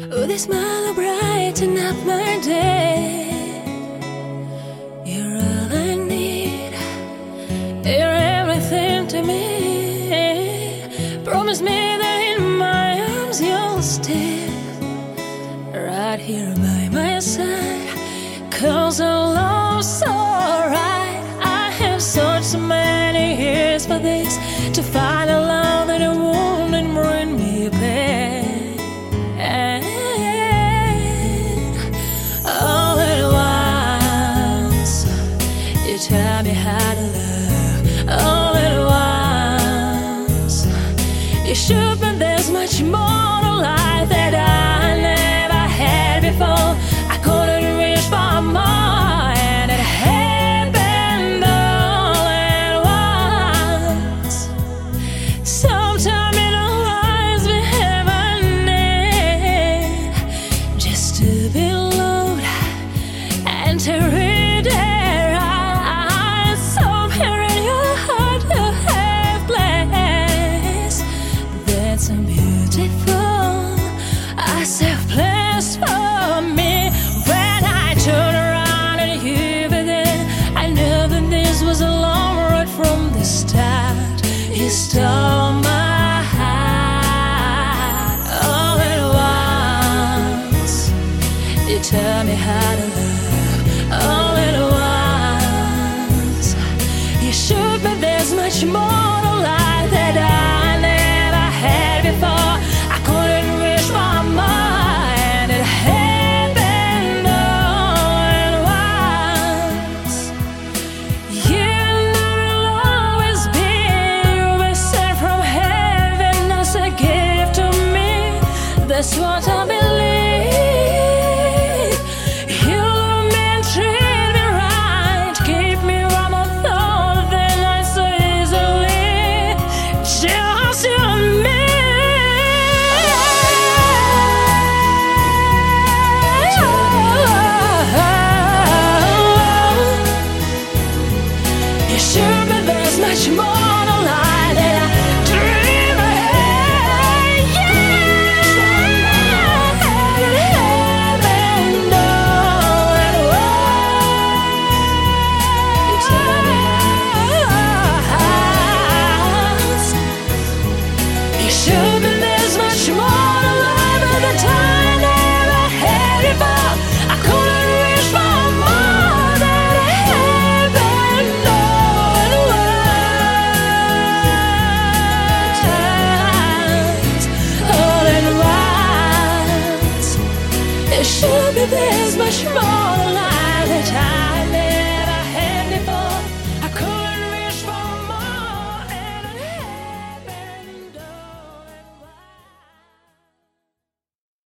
With a smile to brighten up my day. You're all I need. You're everything to me. Promise me that in my arms you'll stay, right here by my side. 'Cause our love's so right. I have searched so many years for this, to find a love that won't and bring me pain. All at once, you tell me how to love. All at once, you showed me there's much more to life that I never had before. I couldn't reach for more, and it happened all at once. Sometime in our lives we have a need, just to be loved and to read their eyes. Somewhere in your heart you have place that's so beautiful, a safe place for me. When I turn around and you were there, I knew that this was a long road from the start. You stole my heart. All at once, you tell me how to love. All at once, you showed me there's much more to life that I never had before. I couldn't wish for more, and it happened all at once. You know it'll always be. You were sent from heaven as a gift to me. That's what I believe. You love me and treat me right, keep me from a thought that I so easily. Just you and me. You showed me there's much more to life than I dream of. You showed me there's much more to life at the time I never had before. I couldn't reach for more than it happened all at once. All at once. You showed me there's much more.